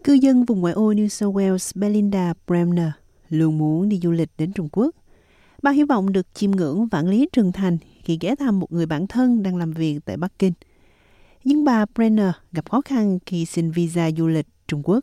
Cư dân vùng ngoại ô New South Wales Belinda Bremner luôn muốn đi du lịch đến Trung Quốc. Bà hy vọng được chiêm ngưỡng vạn lý trường thành khi ghé thăm một người bạn thân đang làm việc tại Bắc Kinh. Nhưng bà Brenner gặp khó khăn khi xin visa du lịch Trung Quốc.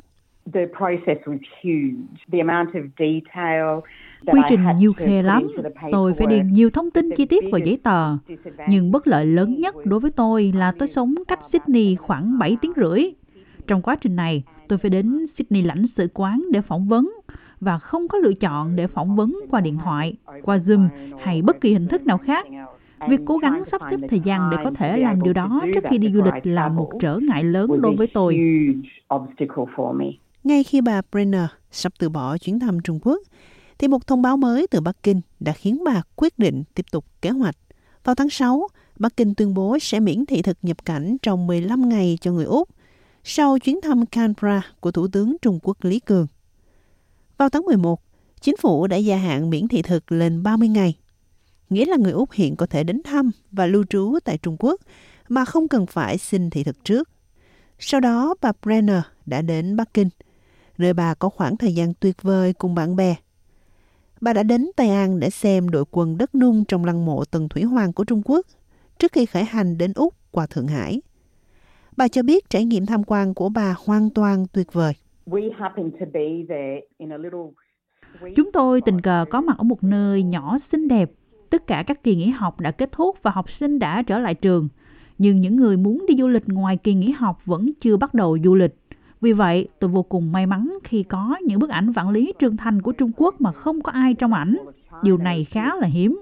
Quy trình nhiều khê lắm, tôi phải điền nhiều thông tin chi tiết vào giấy tờ. Nhưng bất lợi lớn nhất đối với tôi là tôi sống cách Sydney khoảng 7 tiếng rưỡi. Trong quá trình này, tôi phải đến Sydney lãnh sự quán để phỏng vấn và không có lựa chọn để phỏng vấn qua điện thoại, qua Zoom hay bất kỳ hình thức nào khác. Việc cố gắng sắp xếp thời gian để có thể làm điều đó trước khi đi du lịch là một trở ngại lớn đối với tôi. Ngay khi bà Brenner sắp từ bỏ chuyến thăm Trung Quốc, thì một thông báo mới từ Bắc Kinh đã khiến bà quyết định tiếp tục kế hoạch. Vào tháng 6, Bắc Kinh tuyên bố sẽ miễn thị thực nhập cảnh trong 15 ngày cho người Úc, sau chuyến thăm Canberra của Thủ tướng Trung Quốc Lý Cường. Vào tháng 11, chính phủ đã gia hạn miễn thị thực lên 30 ngày, nghĩa là người Úc hiện có thể đến thăm và lưu trú tại Trung Quốc mà không cần phải xin thị thực trước. Sau đó, bà Brenner đã đến Bắc Kinh, nơi bà có khoảng thời gian tuyệt vời cùng bạn bè. Bà đã đến Tây An để xem đội quân đất nung trong lăng mộ Tần Thủy Hoàng của Trung Quốc trước khi khởi hành đến Úc qua Thượng Hải. Bà cho biết trải nghiệm tham quan của bà hoàn toàn tuyệt vời. Chúng tôi tình cờ có mặt ở một nơi nhỏ xinh đẹp. Tất cả các kỳ nghỉ học đã kết thúc và học sinh đã trở lại trường. Nhưng những người muốn đi du lịch ngoài kỳ nghỉ học vẫn chưa bắt đầu du lịch. Vì vậy, tôi vô cùng may mắn khi có những bức ảnh vạn lý trường thành của Trung Quốc mà không có ai trong ảnh. Điều này khá là hiếm.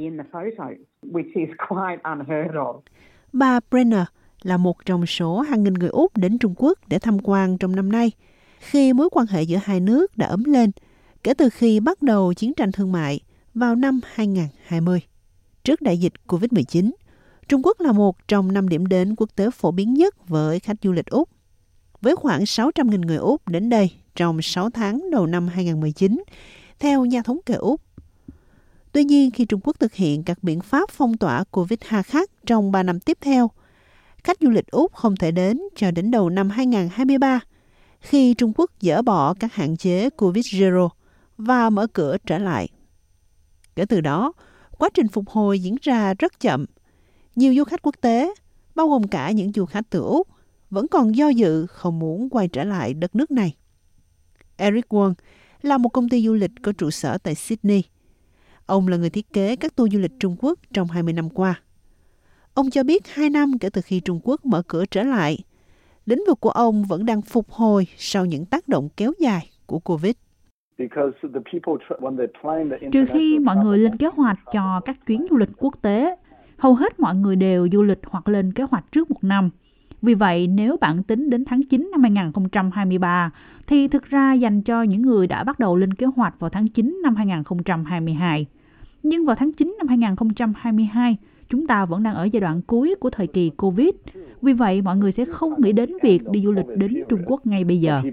Bà Brenner là một trong số hàng nghìn người Úc đến Trung Quốc để tham quan trong năm nay, khi mối quan hệ giữa hai nước đã ấm lên kể từ khi bắt đầu chiến tranh thương mại vào năm 2020. Trước đại dịch COVID-19, Trung Quốc là một trong 5 điểm đến quốc tế phổ biến nhất với khách du lịch Úc, với khoảng 600.000 người Úc đến đây trong 6 tháng đầu năm 2019, theo nhà thống kê Úc. Tuy nhiên, khi Trung Quốc thực hiện các biện pháp phong tỏa COVID hà khắc trong 3 năm tiếp theo, khách du lịch Úc không thể đến cho đến đầu năm 2023, khi Trung Quốc dỡ bỏ các hạn chế COVID-0 và mở cửa trở lại. Kể từ đó, quá trình phục hồi diễn ra rất chậm. Nhiều du khách quốc tế, bao gồm cả những du khách từ Úc, vẫn còn do dự không muốn quay trở lại đất nước này. Eric Wong là một công ty du lịch có trụ sở tại Sydney. Ông là người thiết kế các tour du lịch Trung Quốc trong 20 năm qua. Ông cho biết 2 năm kể từ khi Trung Quốc mở cửa trở lại, lĩnh vực của ông vẫn đang phục hồi sau những tác động kéo dài của COVID. Trừ khi mọi người lên kế hoạch cho các chuyến du lịch quốc tế, hầu hết mọi người đều du lịch hoặc lên kế hoạch trước một năm. Vì vậy, nếu bạn tính đến tháng 9 năm 2023, thì thực ra dành cho những người đã bắt đầu lên kế hoạch vào tháng 9 năm 2022. Nhưng vào tháng 9 năm 2022, chúng ta vẫn đang ở giai đoạn cuối của thời kỳ COVID. Vì vậy, mọi người sẽ không nghĩ đến việc đi du lịch đến Trung Quốc ngay bây giờ.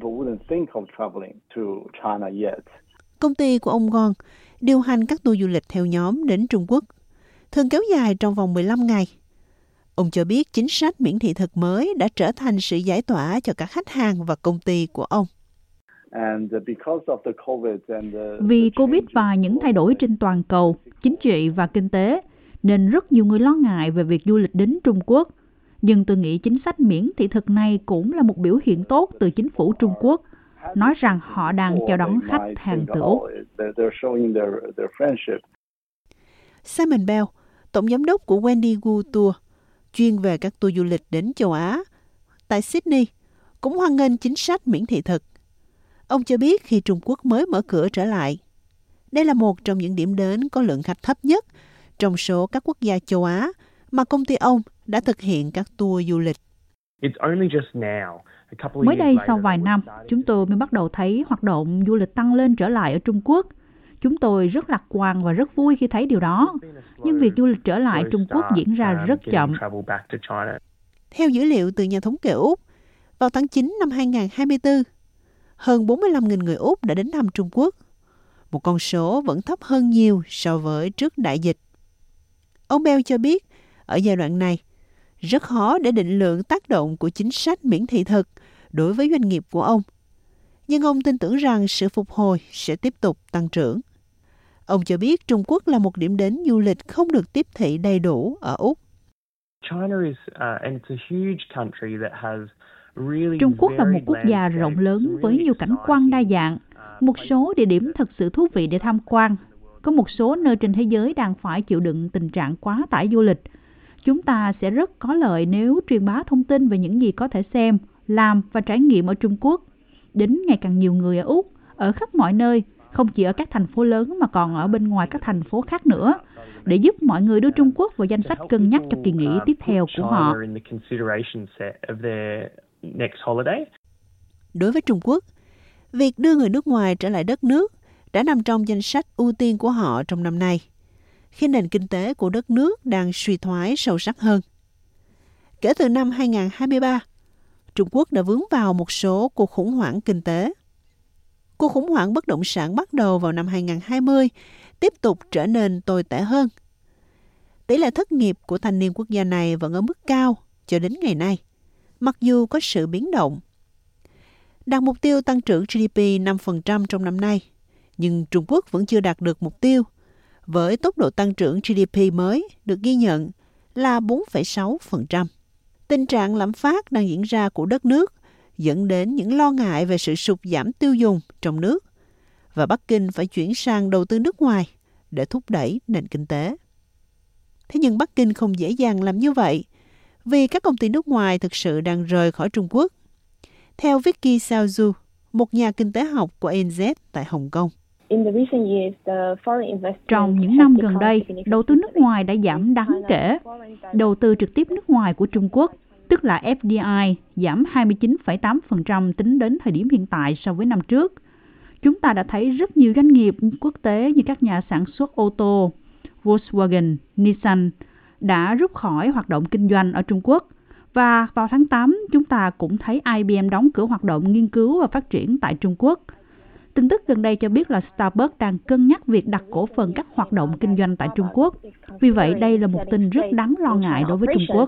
Công ty của ông Gon điều hành các tour du lịch theo nhóm đến Trung Quốc, thường kéo dài trong vòng 15 ngày. Ông cho biết chính sách miễn thị thực mới đã trở thành sự giải tỏa cho các khách hàng và công ty của ông. Vì COVID và những thay đổi trên toàn cầu, chính trị và kinh tế, nên rất nhiều người lo ngại về việc du lịch đến Trung Quốc. Nhưng tôi nghĩ chính sách miễn thị thực này cũng là một biểu hiện tốt từ chính phủ Trung Quốc, nói rằng họ đang chào đón khách hàng từ Úc. Simon Bell, tổng giám đốc của Wendy Gu Tour, chuyên về các tour du lịch đến châu Á, tại Sydney, cũng hoan nghênh chính sách miễn thị thực. Ông cho biết khi Trung Quốc mới mở cửa trở lại, đây là một trong những điểm đến có lượng khách thấp nhất trong số các quốc gia châu Á mà công ty ông đã thực hiện các tour du lịch. Mới đây, sau vài năm, chúng tôi mới bắt đầu thấy hoạt động du lịch tăng lên trở lại ở Trung Quốc. Chúng tôi rất lạc quan và rất vui khi thấy điều đó. Nhưng việc du lịch trở lại Trung Quốc diễn ra rất chậm. Theo dữ liệu từ nhà thống kê Úc, vào tháng 9 năm 2024, hơn 45.000 người Úc đã đến thăm Trung Quốc. Một con số vẫn thấp hơn nhiều so với trước đại dịch. Ông Bell cho biết, ở giai đoạn này, rất khó để định lượng tác động của chính sách miễn thị thực đối với doanh nghiệp của ông, nhưng ông tin tưởng rằng sự phục hồi sẽ tiếp tục tăng trưởng. Ông cho biết Trung Quốc là một điểm đến du lịch không được tiếp thị đầy đủ ở Úc. Trung Quốc là một quốc gia rộng lớn với nhiều cảnh quan đa dạng, một số địa điểm thật sự thú vị để tham quan. Có một số nơi trên thế giới đang phải chịu đựng tình trạng quá tải du lịch. Chúng ta sẽ rất có lợi nếu truyền bá thông tin về những gì có thể xem, làm và trải nghiệm ở Trung Quốc đến ngày càng nhiều người ở Úc, ở khắp mọi nơi, không chỉ ở các thành phố lớn mà còn ở bên ngoài các thành phố khác nữa, để giúp mọi người đưa Trung Quốc vào danh sách cân nhắc cho kỳ nghỉ tiếp theo của họ. Đối với Trung Quốc, việc đưa người nước ngoài trở lại đất nước đã nằm trong danh sách ưu tiên của họ trong năm nay, khi nền kinh tế của đất nước đang suy thoái sâu sắc hơn. Kể từ năm 2023, Trung Quốc đã vướng vào một số cuộc khủng hoảng kinh tế. Cuộc khủng hoảng bất động sản bắt đầu vào năm 2020, tiếp tục trở nên tồi tệ hơn. Tỷ lệ thất nghiệp của thanh niên quốc gia này vẫn ở mức cao cho đến ngày nay, mặc dù có sự biến động. Đặt mục tiêu tăng trưởng GDP 5% trong năm nay, nhưng Trung Quốc vẫn chưa đạt được mục tiêu, với tốc độ tăng trưởng GDP mới được ghi nhận là 4,6%. Tình trạng lạm phát đang diễn ra của đất nước dẫn đến những lo ngại về sự sụt giảm tiêu dùng trong nước, và Bắc Kinh phải chuyển sang đầu tư nước ngoài để thúc đẩy nền kinh tế. Thế nhưng Bắc Kinh không dễ dàng làm như vậy, vì các công ty nước ngoài thực sự đang rời khỏi Trung Quốc. Theo Vicky Xiaozu, một nhà kinh tế học của ANZ tại Hồng Kông. Trong những năm gần đây, đầu tư nước ngoài đã giảm đáng kể. Đầu tư trực tiếp nước ngoài của Trung Quốc, tức là FDI, giảm 29,8% tính đến thời điểm hiện tại so với năm trước. Chúng ta đã thấy rất nhiều doanh nghiệp quốc tế như các nhà sản xuất ô tô, Volkswagen, Nissan đã rút khỏi hoạt động kinh doanh ở Trung Quốc. Và vào tháng 8, chúng ta cũng thấy IBM đóng cửa hoạt động nghiên cứu và phát triển tại Trung Quốc. Tin tức gần đây cho biết là Starbucks đang cân nhắc việc đặt cổ phần các hoạt động kinh doanh tại Trung Quốc. Vì vậy, đây là một tin rất đáng lo ngại đối với Trung Quốc.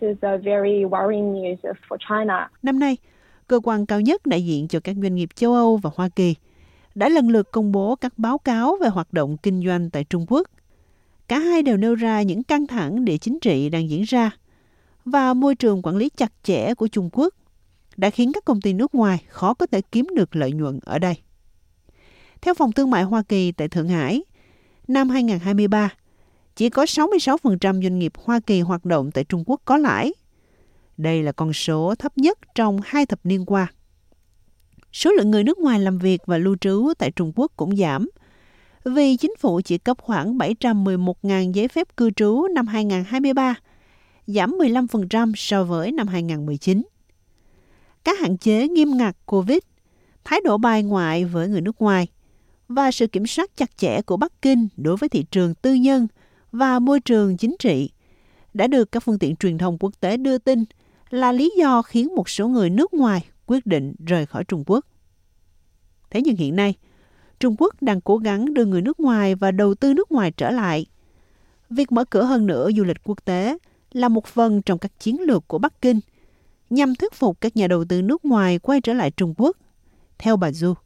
Năm nay, cơ quan cao nhất đại diện cho các doanh nghiệp châu Âu và Hoa Kỳ đã lần lượt công bố các báo cáo về hoạt động kinh doanh tại Trung Quốc. Cả hai đều nêu ra những căng thẳng địa chính trị đang diễn ra, và môi trường quản lý chặt chẽ của Trung Quốc đã khiến các công ty nước ngoài khó có thể kiếm được lợi nhuận ở đây. Theo Phòng Thương mại Hoa Kỳ tại Thượng Hải, năm 2023, chỉ có 66% doanh nghiệp Hoa Kỳ hoạt động tại Trung Quốc có lãi. Đây là con số thấp nhất trong 2 thập niên qua. Số lượng người nước ngoài làm việc và lưu trú tại Trung Quốc cũng giảm, vì chính phủ chỉ cấp khoảng 711.000 giấy phép cư trú năm 2023, giảm 15% so với năm 2019. Các hạn chế nghiêm ngặt COVID, thái độ bài ngoại với người nước ngoài và sự kiểm soát chặt chẽ của Bắc Kinh đối với thị trường tư nhân và môi trường chính trị đã được các phương tiện truyền thông quốc tế đưa tin là lý do khiến một số người nước ngoài quyết định rời khỏi Trung Quốc. Thế nhưng hiện nay, Trung Quốc đang cố gắng đưa người nước ngoài và đầu tư nước ngoài trở lại. Việc mở cửa hơn nữa du lịch quốc tế là một phần trong các chiến lược của Bắc Kinh nhằm thuyết phục các nhà đầu tư nước ngoài quay trở lại Trung Quốc. Theo bà Du,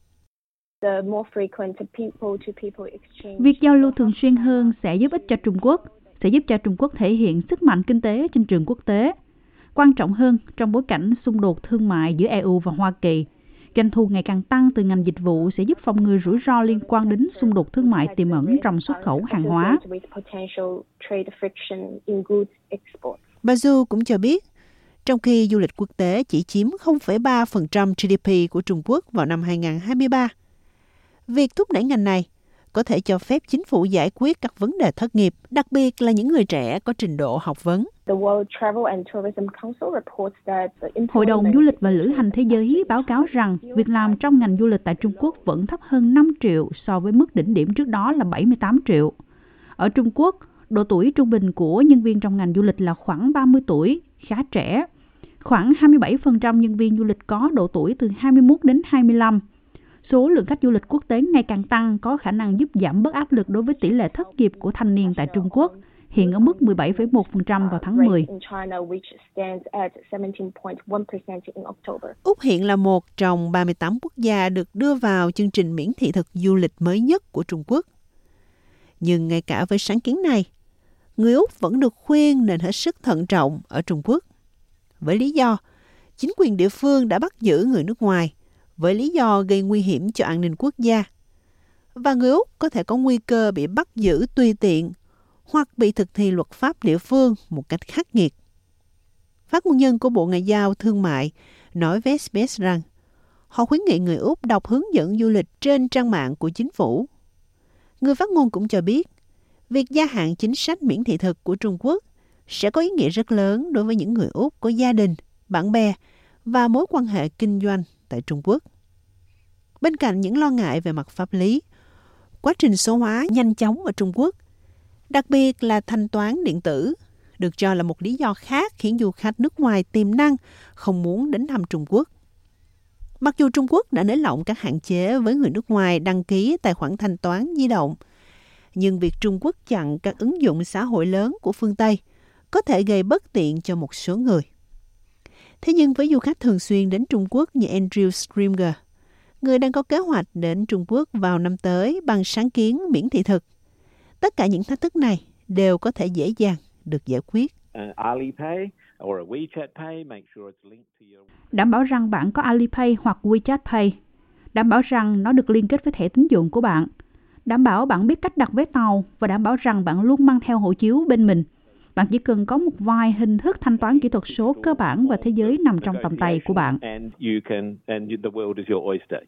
việc giao lưu thường xuyên hơn sẽ giúp ích cho Trung Quốc, sẽ giúp cho Trung Quốc thể hiện sức mạnh kinh tế trên trường quốc tế. Quan trọng hơn, trong bối cảnh xung đột thương mại giữa EU và Hoa Kỳ, doanh thu ngày càng tăng từ ngành dịch vụ sẽ giúp phòng ngừa rủi ro liên quan đến xung đột thương mại tiềm ẩn trong xuất khẩu hàng hóa. Bà Du cũng cho biết, trong khi du lịch quốc tế chỉ chiếm 0,3% GDP của Trung Quốc vào năm 2023, việc thúc đẩy ngành này có thể cho phép chính phủ giải quyết các vấn đề thất nghiệp, đặc biệt là những người trẻ có trình độ học vấn. Hội đồng Du lịch và Lữ hành Thế giới báo cáo rằng việc làm trong ngành du lịch tại Trung Quốc vẫn thấp hơn 5 triệu so với mức đỉnh điểm trước đó là 78 triệu. Ở Trung Quốc, độ tuổi trung bình của nhân viên trong ngành du lịch là khoảng 30 tuổi, khá trẻ. Khoảng 27% nhân viên du lịch có độ tuổi từ 21 đến 25. Số lượng khách du lịch quốc tế ngày càng tăng có khả năng giúp giảm bớt áp lực đối với tỷ lệ thất nghiệp của thanh niên tại Trung Quốc, hiện ở mức 17,1% vào tháng 10. Úc hiện là một trong 38 quốc gia được đưa vào chương trình miễn thị thực du lịch mới nhất của Trung Quốc. Nhưng ngay cả với sáng kiến này, người Úc vẫn được khuyên nên hết sức thận trọng ở Trung Quốc. Với lý do, chính quyền địa phương đã bắt giữ người nước ngoài với lý do gây nguy hiểm cho an ninh quốc gia. Và người Úc có thể có nguy cơ bị bắt giữ tùy tiện hoặc bị thực thi luật pháp địa phương một cách khắc nghiệt. Phát ngôn nhân của Bộ Ngoại giao Thương mại nói với SBS rằng họ khuyến nghị người Úc đọc hướng dẫn du lịch trên trang mạng của chính phủ. Người phát ngôn cũng cho biết, việc gia hạn chính sách miễn thị thực của Trung Quốc sẽ có ý nghĩa rất lớn đối với những người Úc có gia đình, bạn bè và mối quan hệ kinh doanh tại Trung Quốc. Bên cạnh những lo ngại về mặt pháp lý, quá trình số hóa nhanh chóng ở Trung Quốc, đặc biệt là thanh toán điện tử, được cho là một lý do khác khiến du khách nước ngoài tiềm năng không muốn đến thăm Trung Quốc. Mặc dù Trung Quốc đã nới lỏng các hạn chế với người nước ngoài đăng ký tài khoản thanh toán di động, nhưng việc Trung Quốc chặn các ứng dụng xã hội lớn của phương Tây có thể gây bất tiện cho một số người. Thế nhưng với du khách thường xuyên đến Trung Quốc như Andrew Scrimger, người đang có kế hoạch đến Trung Quốc vào năm tới bằng sáng kiến miễn thị thực, tất cả những thách thức này đều có thể dễ dàng được giải quyết. Đảm bảo rằng bạn có Alipay hoặc WeChat Pay. Đảm bảo rằng nó được liên kết với thẻ tín dụng của bạn. Đảm bảo bạn biết cách đặt vé tàu và đảm bảo rằng bạn luôn mang theo hộ chiếu bên mình. Bạn chỉ cần có một vài hình thức thanh toán kỹ thuật số cơ bản và thế giới nằm trong tầm tay của bạn.